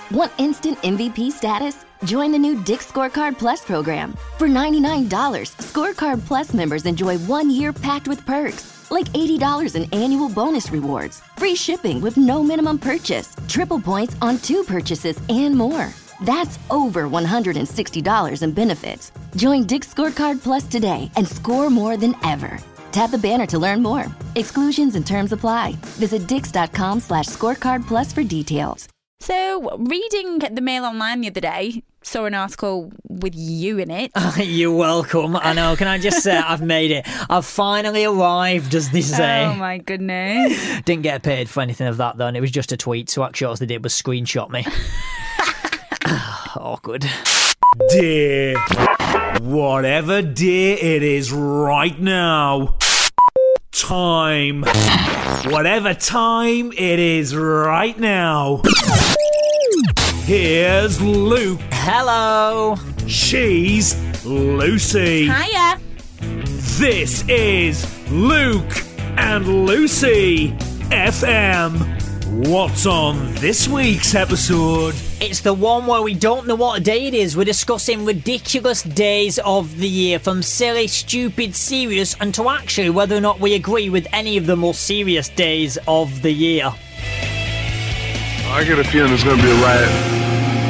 Want instant MVP status? Join the new Dick's Scorecard Plus program. For $99, Scorecard Plus members enjoy 1 year packed with perks, like $80 in annual bonus rewards, free shipping with no minimum purchase, triple points on 2 purchases, and more. That's over $160 in benefits. Join Dick's Scorecard Plus today and score more than ever. Tap the banner to learn more. Exclusions and terms apply. Visit dix.com/scorecardplus for details. So, reading the Mail Online the other day, saw an article with you in it. You're welcome. I know. Can I just say I've made it? I've finally arrived, as they say. Oh, my goodness. Didn't get paid for anything of that, though, and it was just a tweet, so actually all they did was screenshot me. Awkward. Dear, whatever day it is right now. Time. Whatever time it is right now. Here's Luke. Hello. She's Lucy. Hiya. This is Luke and Lucy FM. What's on this week's episode? It's the one where we don't know what day it is. We're discussing ridiculous days of the year, from silly, stupid, serious, and to actually whether or not we agree with any of the more serious days of the year. I get a feeling it's going to be a riot.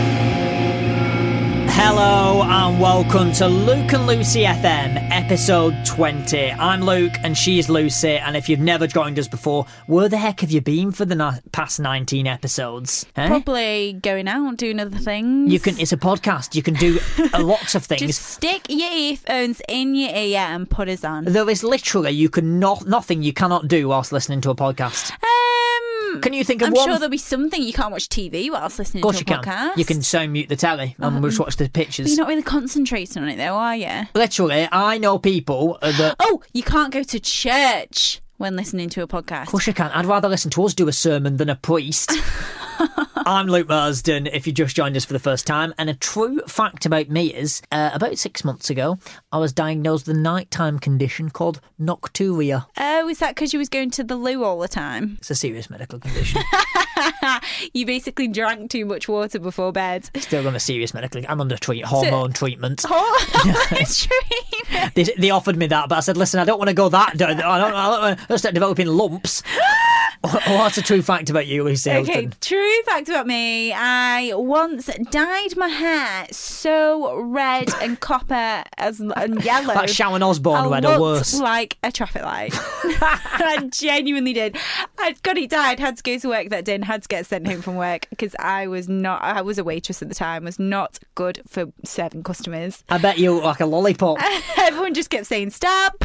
Hello and welcome to Luke and Lucy FM, episode 20. I'm Luke and she's Lucy, and if you've never joined us before, where the heck have you been for the past 19 episodes? Eh? Probably going out, doing other things. It's a podcast. You can do lots of things. Just stick your earphones in your ear and put us on. There is literally nothing you cannot do whilst listening to a podcast. Can you think of one? I'm sure there'll be something. You can't watch TV whilst listening to a podcast. You can sound mute the telly and we'll just watch the pictures. But you're not really concentrating on it though, are you? Literally, I know people that... Oh, you can't go to church when listening to a podcast. Of course you can. I'd rather listen to us do a sermon than a priest. I'm Luke Marsden, if you just joined us for the first time, and a true fact about me is, about 6 months ago, I was diagnosed with a nighttime condition called nocturia. Oh, is that because you was going to the loo all the time? It's a serious medical condition. You basically drank too much water before bed. Still on a serious medical... I'm under hormone treatment. Treatment? They offered me that, but I said, listen, I don't want to go that... I don't want to start developing lumps. What's a true fact about you, Lucy Hilton? Okay, true fact about me. I once dyed my hair so red and copper and yellow. Like Sharon Osbourne red or worse. Like a traffic light. I genuinely did. I'd got it dyed, had to go to work that day and had to get sent home from work because I was a waitress at the time, was not good for serving customers. I bet you look like a lollipop. Everyone just kept saying, stop.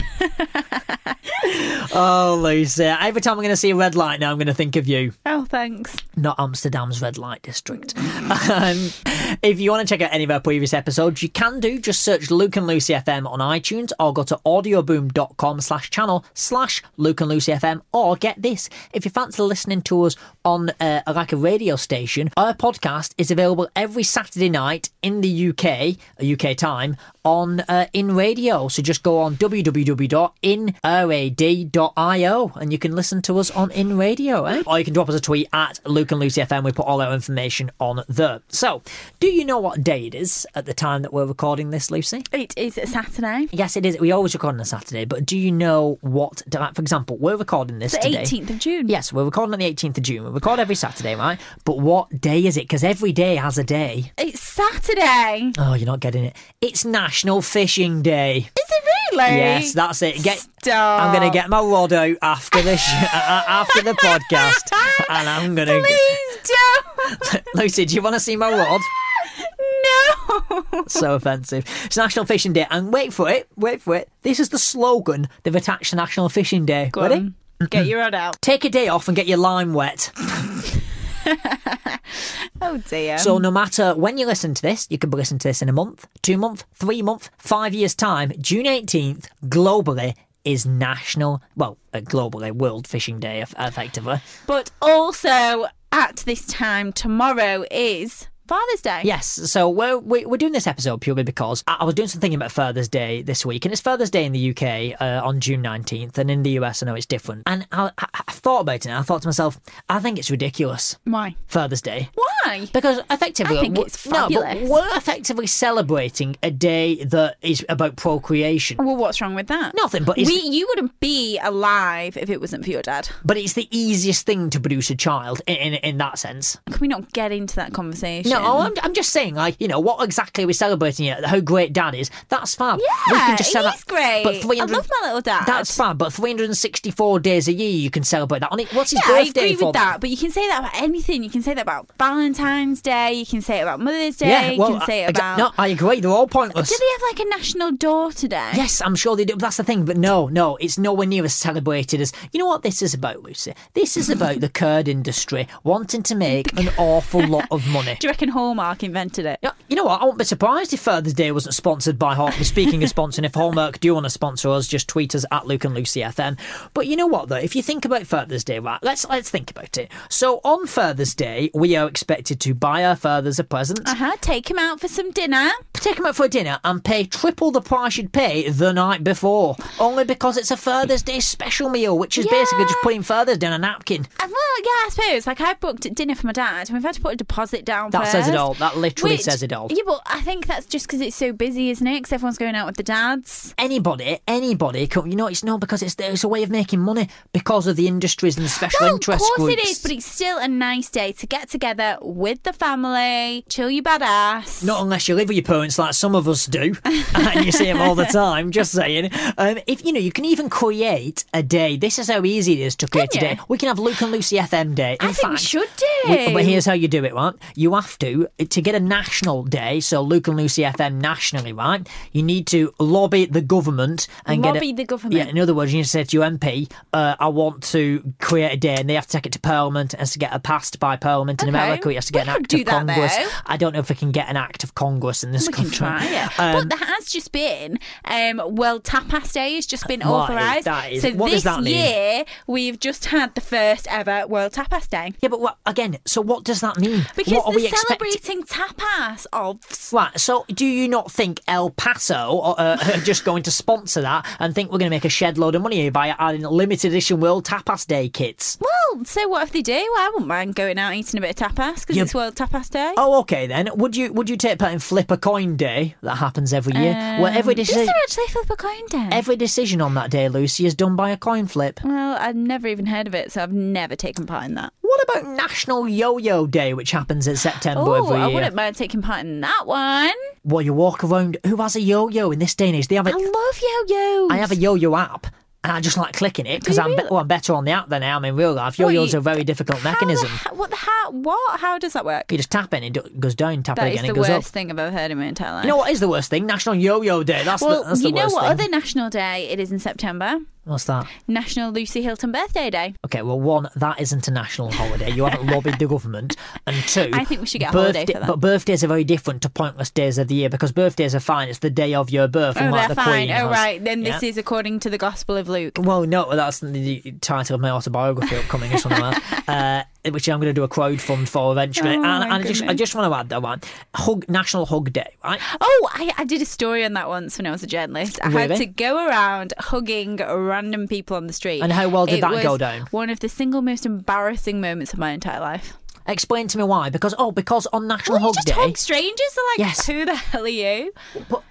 Oh, Lucy. Every time I'm going to see a red light now, I'm going to think of you. Oh, thanks. Not Amsterdam's red light district. If you want to check out any of our previous episodes, you can do. Just search Luke and Lucy FM on iTunes or go to audioboom.com/channel/Luke and Lucy FM, or get this. If you fancy listening to us on like a radio station, our podcast is available every Saturday night in the UK time, on In Radio. So just go on www.inrad.io and you can listen to us on In Radio. Or you can drop us a tweet at Luke and Lucy FM. We put all our information on there. So, do you know what day it is at the time that we're recording this, Lucy? It is a Saturday. Yes, it is. We always record on a Saturday, but do you know what... For example, we're recording this today. The 18th of June. Yes, we're recording on the 18th of June. We record every Saturday, right? But what day is it? Because every day has a day. It's Saturday. Oh, you're not getting it. It's National Fishing Day. Is it really? Yes, that's it. Stop. I'm going to get my rod out after the after the podcast, and I'm going to... Please don't. Lucy, do you want to see my rod? No. So offensive. It's National Fishing Day, and wait for it. This is the slogan they've attached to National Fishing Day. Go Ready? on. Get your rod out. Take a day off and get your line wet. Oh dear. So no matter when you listen to this, you could listen to this in a month, 2 months, 3 months, 5 years' time. June 18th, globally, is globally, World Fishing Day, effectively. But also, at this time, tomorrow is Father's Day. Yes, so we're doing this episode purely because I was doing some thinking about Father's Day this week, and it's Father's Day in the UK on June 19th, and in the US I know it's different. And I thought about it, and I thought to myself, I think it's ridiculous. Why? Father's Day. Why? Why? Because effectively, I think it's fabulous. No, but we're effectively celebrating a day that is about procreation. Well, what's wrong with that? Nothing, but you wouldn't be alive if it wasn't for your dad. But it's the easiest thing to produce a child in that sense. Can we not get into that conversation? No, I'm just saying, like, you know, what exactly are we celebrating here? How great dad is. That's fab. Yeah, we can just he's great. But I love my little dad. That's fab. But 364 days a year, you can celebrate that. What's his I birthday agree for? with that. But you can say that about anything. You can say that about Valentine's Day. You can say it about Mother's Day. Yeah, well, you can say it about. No, I agree. They're all pointless. Do they have like a National Daughter Day? Yes, I'm sure they do. That's the thing. But no, it's nowhere near as celebrated as. You know what this is about, Lucy? This is about the curd industry wanting to make an awful lot of money. Do you reckon Hallmark invented it? Yeah, you know what? I wouldn't be surprised if Father's Day wasn't sponsored by Hallmark. Speaking of sponsoring, if Hallmark do want to sponsor us, just tweet us at Luke and Lucy FM. But you know what, though? If you think about Father's Day, right, let's think about it. So on Father's Day, we are expected to buy our fathers a present. Take him out for some dinner. Take him out for dinner and pay triple the price you'd pay the night before. Only because it's a Father's Day special meal, which is basically just putting Father's Day on a napkin. Well, yeah, I suppose. Like, I booked dinner for my dad, and we've had to put a deposit down That first. says it all. That literally says it all. Yeah, but I think that's just because it's so busy, isn't it? Because everyone's going out with the dads. Anybody, you know, it's not because it's a way of making money because of the industries and the special interest groups. Of course groups. it is, but it's still a nice day to get together with the family, chill your bad ass. Not unless you live with your parents like some of us do, and you see them all the time, just saying. If you know, you can even create a day. This is how easy it is to create a day. We can have Luke and Lucy FM Day. I think we should do. But here's how you do it, right? You have to get a national day, so Luke and Lucy FM nationally, right? You need to lobby the government and lobby the government. Yeah, in other words, you need to say to your MP, I want to create a day, and they have to take it to Parliament. It has to get passed by Parliament in America. It has to get an act of Congress. I don't know if we can get an act of Congress in this country. We can try it. But there has just been World Tapas Day has just been authorised. What does that mean? This year we've just had the first ever World Tapas Day. Yeah, but again, so what does that mean? Because what are we celebrating tapas of. Right, so do you not think El Paso are just going to sponsor that and think we're going to make a shed load of money by adding limited edition World Tapas Day kits? Well, so what if they do? I wouldn't mind going out eating a bit of tapas because it's World Tapas Day. Oh, okay then. Would you take part in Flip a Coin Day? That happens every year. Where every decision, is there actually Flip a Coin Day? Every decision on that day, Lucy, is done by a coin flip. Well, I've never even heard of it, so I've never taken part in that. What about National Yo-Yo Day, which happens in September every year? I wouldn't mind taking part in that one. Well, you walk around. Who has a yo-yo in this day and age? They have I love yo-yos. I have a yo-yo app. And I just like clicking it because I'm better on the app than I am in real life. Yo-yos are a very difficult mechanism. What? How does that work? You just tap it and it goes down, tap it again, it goes up. That is the worst thing I've ever heard in my entire life. You know what is the worst thing? National Yo-Yo Day. That's the worst thing. You know what other national day it is in September? What's that? National Lucy Hilton Birthday Day. Okay, well, one, that isn't a national holiday. You haven't lobbied the government. And two, I think we should get a holiday for that. But birthdays are very different to pointless days of the year because birthdays are fine. It's the day of your birth. They're the fine. Queen Oh, has. Right. Then this is according to the Gospel of Luke. Well, no, that's the title of my autobiography upcoming or something like that. Which I'm going to do a crowdfund for eventually. I just want to add that one. National Hug Day, right? Oh, I did a story on that once when I was a journalist. I had to go around hugging random people on the street. And how well did that go down? One of the single most embarrassing moments of my entire life. Explain to me why. Because on National Hug just Day, hug strangers. They're like, yes. Who the hell are you? But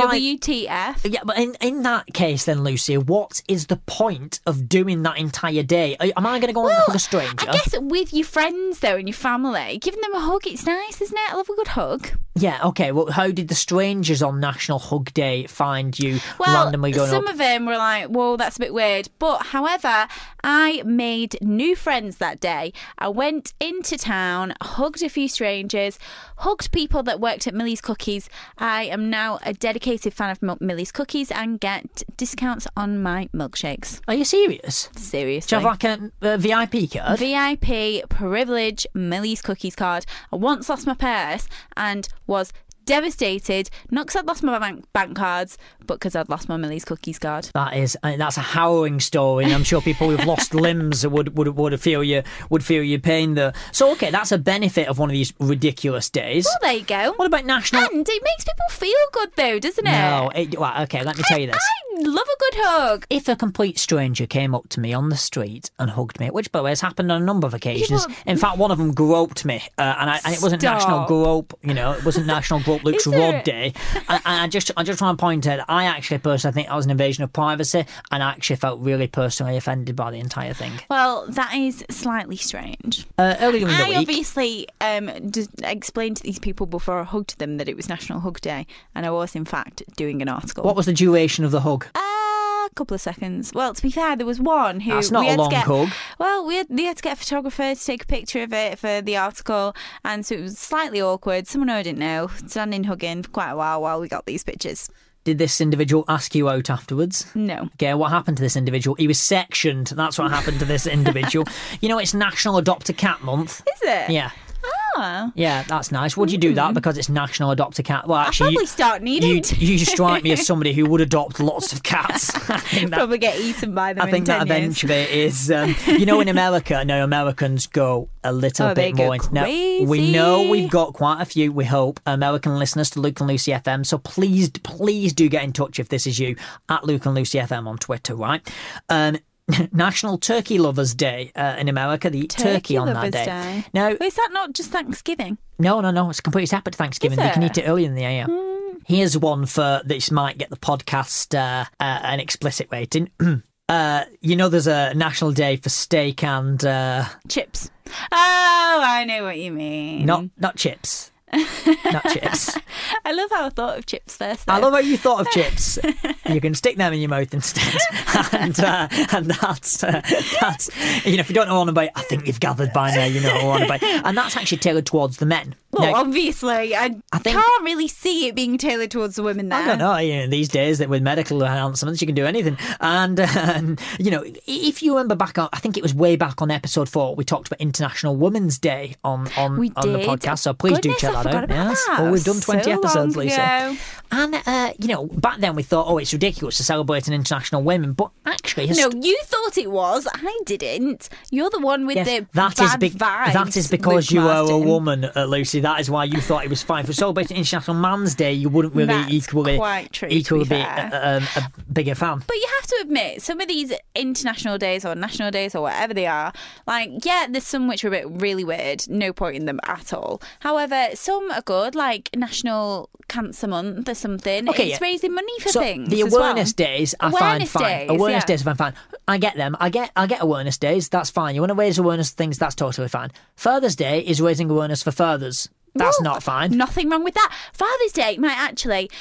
WTF? Yeah, but in that case, then Lucy, what is the point of doing that entire day? Am I going to go and hug a stranger? I guess with your friends though and your family, giving them a hug, it's nice, isn't it? I love a good hug. Yeah, okay. Well, how did the strangers on National Hug Day find you randomly going some up? of them were like, whoa, that's a bit weird. But, however, I made new friends that day. I went into town, hugged a few strangers, hugged people that worked at Millie's Cookies. I am now a dedicated fan of Millie's Cookies and get discounts on my milkshakes. Are you serious? Seriously. Do you have like a VIP card? VIP privilege Millie's Cookies card. I once lost my purse and was devastated, not because I'd lost my bank cards, but because I'd lost my Millie's Cookies card. That's a harrowing story, and I'm sure people who've lost limbs would feel your pain there. So okay, that's a benefit of one of these ridiculous days. Well, there you go. What about national? And it makes people feel good though, doesn't it? No, well, okay, let me tell you this. I love a good hug. If a complete stranger came up to me on the street and hugged me, which, by the way, has happened on a number of occasions. In fact, one of them groped me, and it wasn't National Grope, it wasn't National Grope Luke's Rod Day. And I just want to point out, I actually personally think that was an invasion of privacy, and I actually felt really personally offended by the entire thing. Well, that is slightly strange. Earlier in the week, I obviously just explained to these people before I hugged them that it was National Hug Day, and I was in fact doing an article. What was the duration of the hug? A couple of seconds. Well, to be fair, there was one who... That's not a long hug. Well, we had to get a photographer to take a picture of it for the article, and so it was slightly awkward. Someone who I didn't know, standing hugging for quite a while we got these pictures. Did this individual ask you out afterwards? No. Okay, what happened to this individual? He was sectioned. That's what happened to this individual. It's National Adopt a Cat Month. Is it? Yeah. Oh. Yeah, that's nice. Would you do that because it's National Adopt a Cat? Well, actually, I'll probably start needing to. You strike me as somebody who would adopt lots of cats. Probably get eaten by them. I think that eventually is. In America, now Americans go a little bit more into. Now, we know we've got quite a few, we hope, American listeners to Luke and Lucy FM. So please do get in touch if this is you at Luke and Lucy FM on Twitter, right? National Turkey Lovers Day in America. They eat turkey on that day. Now, is that not just Thanksgiving? No. It's completely separate to Thanksgiving. They can eat it earlier in the year. Here's one for this might get the podcast an explicit rating. There's a National Day for steak and chips. Oh, I know what you mean. Not chips. Not chips. I love how I thought of chips first, though. I love how you thought of chips. You can stick them in your mouth instead. and that's if you don't know what I'm about, I think you've gathered by now you know what I'm about. And that's actually tailored towards the men. Well, now, obviously, I can't really see it being tailored towards the women there. I don't know. These days that with medical enhancements, you can do anything. And if you remember back on, I think it was way back on episode 4, we talked about International Women's Day on the podcast. So please do check that out. Yes. Oh, we've done 20 episodes, Lisa. And back then we thought, it's ridiculous to celebrate an International Women, but actually, no, you thought it was. I didn't. You're the one with the bad vibes. That is because you are a woman, Lucy. That is why you thought it was fine. For celebrating International Man's Day, you wouldn't really equally be a bigger fan. But you have to admit, some of these international days or national days or whatever they are, there's some which are really weird. No point in them at all. However, some are good, like National Cancer Month or something. Okay, it's raising money for things. The awareness days I find fine. Days, awareness days I find fine. I get them. I get awareness days. That's fine. You want to raise awareness things, that's totally fine. Father's Day is raising awareness for fathers. That's not fine. Nothing wrong with that. Father's Day might actually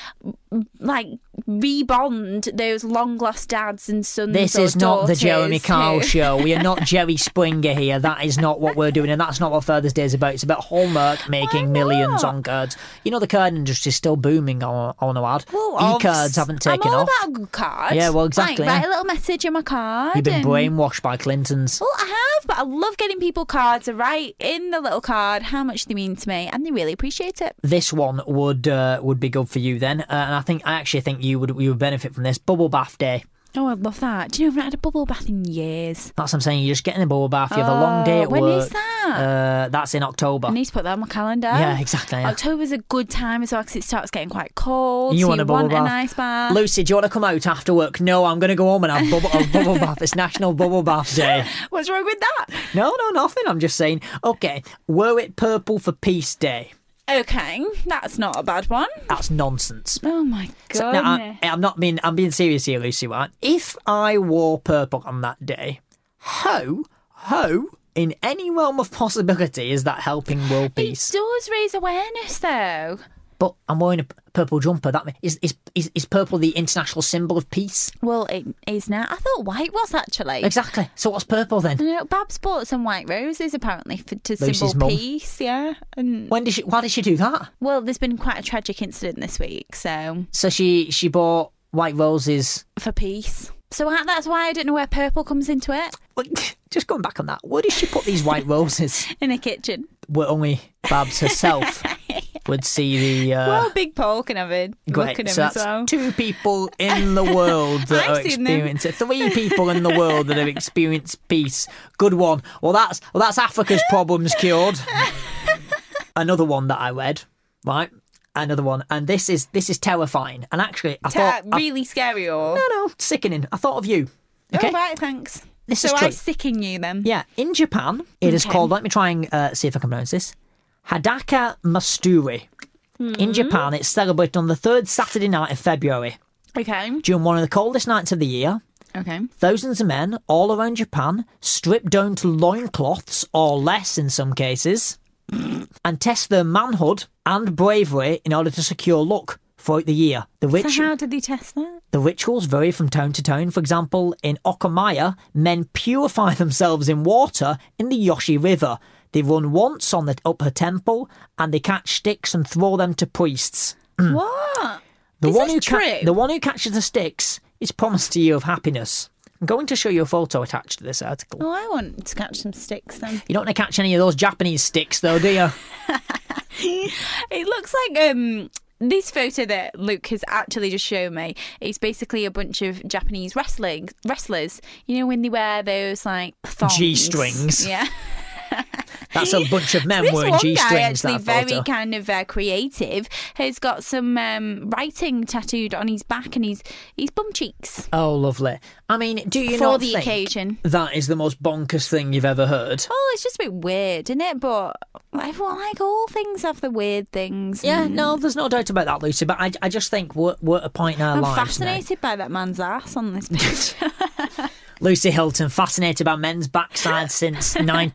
rebond those long lost dads and sons. This is not the Jeremy Kyle show. We are not Jerry Springer here. That is not what we're doing, and that's not what Father's Day is about. It's about Hallmark making millions on cards. The card industry is still booming on a lad. Well, e-cards haven't taken off. I'm all about a good card. Yeah, well, exactly. Write a little message on my card. You've been brainwashed by Clintons. Well, I have, but I love getting people cards to write in the little card how much they mean to me, and they really appreciate it. This one would be good for you then, and I actually think you would benefit from this. Bubble bath day. Oh, I'd love that. Do you know, I've not had a bubble bath in years. That's what I'm saying. You're just getting a bubble bath. You have a long day at work. When is that? That's in October. I need to put that on my calendar. Yeah, exactly. Yeah. October's a good time as well because it starts getting quite cold. You want a bubble bath? A nice bath. Lucy, do you want to come out after work? No, I'm going to go home and have a bubble bath. It's National Bubble Bath Day. What's wrong with that? No, nothing. I'm just saying, okay, wear it purple for Peace Day. Okay, that's not a bad one. That's nonsense. Oh my god! So, now, I'm being serious here, Lucy. Right? If I wore purple on that day, how in any realm of possibility is that helping world peace? It does raise awareness, though. But I'm wearing a purple jumper. That is purple the international symbol of peace? Well, it is now. I thought white was actually. Exactly. So what's purple then? No, Babs bought some white roses apparently to symbol peace. Yeah. And why did she do that? Well, there's been quite a tragic incident this week, so. So she bought white roses for peace. So that's why I don't know where purple comes into it. Well, just going back on that, where did she put these white roses? In a kitchen. Were only Babs herself would see the... Well, Big Paul can have it. Great. Look at him So as that's well. 2 people in the world that I've are seen them. experiencing... 3 people in the world that have experienced peace. Good one. Well, that's Africa's problems cured. Another one that I read, right? Another one, and this is terrifying. And actually, I thought Really scary or? no, sickening. I thought of you. Okay, Oh, right, thanks. This so is true. I sicken you then. Yeah, in Japan, it is Okay. called. Let me try and see if I can pronounce this. Hadaka Matsuri. In Japan, it's celebrated on the 3rd Saturday night of February Okay. during one of the coldest nights of the year. Okay. Thousands of men all around Japan strip down to loincloths or less in some cases and test their manhood and bravery in order to secure luck throughout the year. So how did they test that? The rituals vary from town to town. For example, in Okamaya, men purify themselves in water in the Yoshi River. They run once on the upper temple and they catch sticks and throw them to priests. What? The Is one this who true? the one who catches the sticks is promised a year of happiness. I'm going to show you a photo attached to this article. Oh, I want to catch some sticks then. You don't want to catch any of those Japanese sticks, though, do you? It looks like this photo that Luke has actually just shown me is basically a bunch of Japanese wrestlers. You know when they wear those like thongs? G-strings. Yeah. That's a bunch of men This wearing one guy G-strings, actually that photo. very kind of creative has got some writing tattooed on his back and his bum cheeks Oh, lovely. I mean, do you for not the think occasion. that is the most bonkers thing you've ever heard? Oh, it's just a bit weird, isn't it? But everyone, like all things, have the weird things. Yeah, no, there's no doubt about that, Lucy, but I just think we're at a point in our I'm lives now. fascinated by that man's ass on this picture. Lucy Hilton, fascinated by men's backside since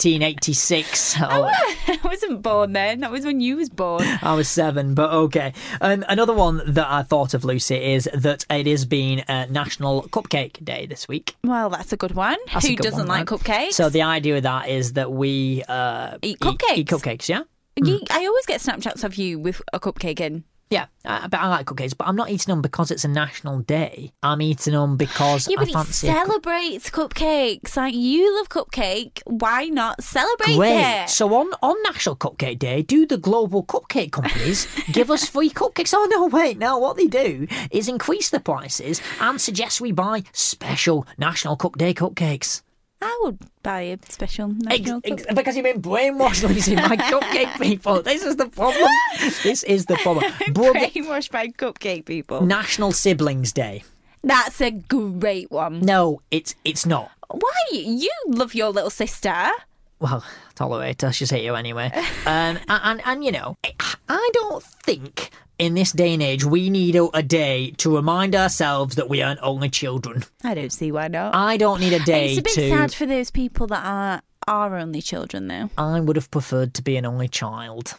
1986. Oh, I wasn't born then. That was when you was born. I was 7, but okay. Another one that I thought of, Lucy, is that it has been National Cupcake Day this week. Well, that's a good one. That's a Who good doesn't one, like right? cupcakes? So the idea of that is that we Eat cupcakes. Eat cupcakes, yeah? I always get Snapchats of you with a cupcake in. Yeah, but I like cupcakes, but I'm not eating them because it's a national day. I'm eating them because Yeah, I but it fancy celebrates cupcakes. Like, you love cupcake. Why not celebrate Great. it? So on National Cupcake Day, do the global cupcake companies give us free cupcakes? Oh, no, wait. No, what they do is increase the prices and suggest we buy special National Cup Day cupcakes. I would buy a special national cupcake. Because you've been brainwashed, Lucy, by cupcake people. This is the problem. This is the problem. Brainwashed by cupcake people. National Siblings Day. That's a great one. No, it's not. Why? You love your little sister. Well, tolerate her. She's here anyway. And you know, I don't think in this day and age we need a day to remind ourselves that we aren't only children. I don't see why not. I don't need a day It's a bit to... sad for those people that are only children, though. I would have preferred to be an only child.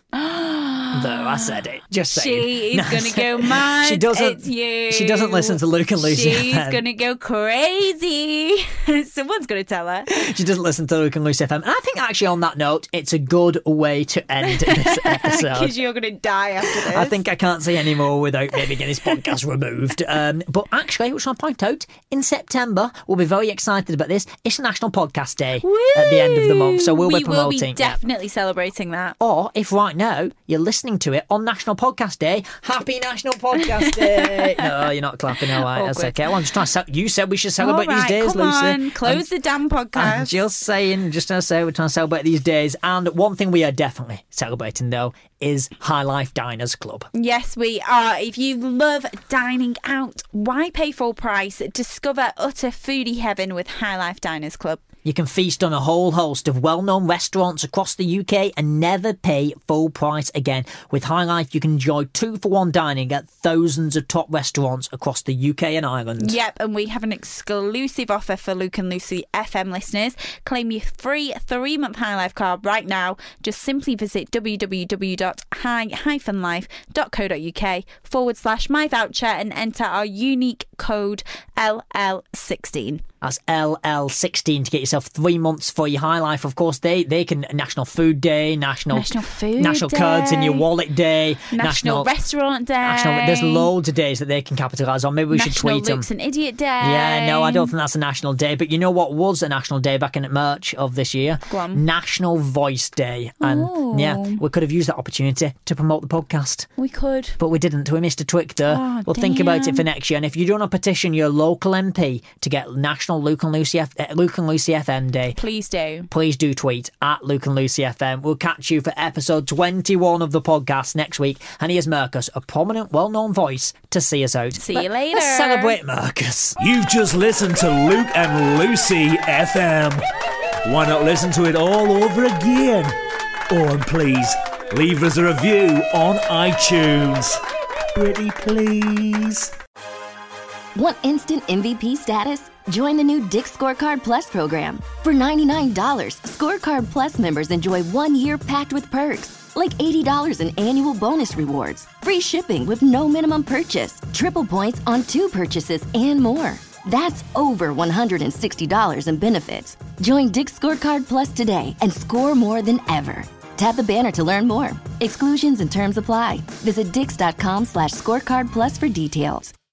Though I said it, just saying. She is No, going to go mad. She doesn't. It's you. She doesn't listen to Luke and Lucy. She's FM. going to go crazy. Someone's going to tell her. She doesn't listen to Luke and Lucy FM. And I think actually on that note, it's a good way to end this episode. Because you're going to die after this. I think I can't say any more without maybe getting this podcast removed. But actually, which I'll point out, in September, we'll be very excited about this. It's National Podcast Day at the end of the month, so we'll be promoting. We will be definitely celebrating that. Or if right now you're listening to it on National Podcast Day, happy National Podcast Day. No, you're not clapping. All right, that's Awkward. okay. Well, I'm just trying to. You said we should celebrate All right, these days, come Lucy. on, close the damn podcast. I'm just saying, just to say, we're trying to celebrate these days. And one thing we are definitely celebrating, though, is High Life Diners Club. Yes, we are. If you love dining out, why pay full price? Discover utter foodie heaven with High Life Diners Club. You can feast on a whole host of well-known restaurants across the UK and never pay full price again. With High Life, you can enjoy 2-for-1 dining at thousands of top restaurants across the UK and Ireland. Yep, and we have an exclusive offer for Luke and Lucy FM listeners. Claim your free 3-month High Life card right now. Just simply visit www.high-life.co.uk/myvoucher and enter our unique code LL16. That's LL16 to get yourself 3 months for your High Life. Of course, they can National Food Day, National Cards in Your Wallet Day, National Restaurant Day. There's loads of days that they can capitalise on. Maybe we should tweet them. National Luke's an Idiot Day. Yeah, no, I don't think that's a national day. But you know what was a national day back in March of this year? Go on. National Voice Day. And yeah, we could have used that opportunity to promote the podcast. We could. But we didn't. We missed a trick there. We'll think about it for next year. And if you don't want to petition your local MP to get National Luke and Lucy FM Day, please do tweet at Luke and Lucy FM. We'll catch you for episode 21 of the podcast next week. And here's Marcus, a prominent, well-known voice, to see us out. See you later. Let's celebrate Marcus. You've just listened to Luke and Lucy FM. Why not listen to it all over again? Oh, and please, leave us a review on iTunes. Pretty please. Want instant MVP status? Join the new Dick's Scorecard Plus program. For $99, Scorecard Plus members enjoy 1 year packed with perks, like $80 in annual bonus rewards, free shipping with no minimum purchase, triple points on 2 purchases, and more. That's over $160 in benefits. Join Dick's Scorecard Plus today and score more than ever. Tap the banner to learn more. Exclusions and terms apply. Visit dix.com/scorecard plus for details.